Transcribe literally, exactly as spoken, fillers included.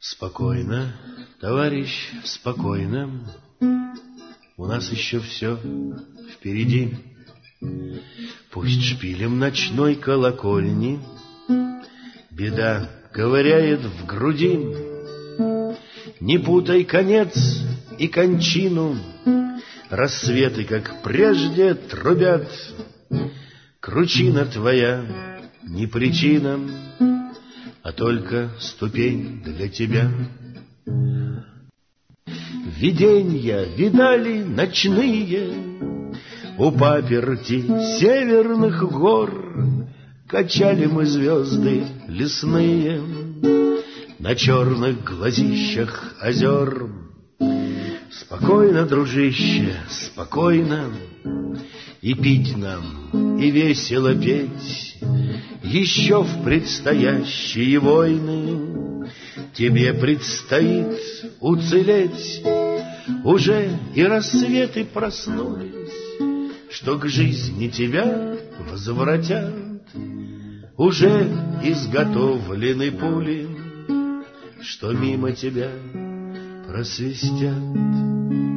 Спокойно, товарищ, спокойно. У нас еще все впереди. Пусть шпилем ночной колокольни беда ковыряет в груди. Не путай конец и кончину, рассветы, как прежде, трубят. Кручина твоя не причина, а только ступень для тебя. Виденья видали ночные у паперти северных гор. Качали мы звезды лесные на черных глазищах озер. Спокойно, дружище, спокойно, и пить нам, и весело петь. Еще в предстоящие войны тебе предстоит уцелеть. Уже и рассветы проснулись, что к жизни тебя возвратят. Уже изготовлены пули, что мимо тебя просвистят.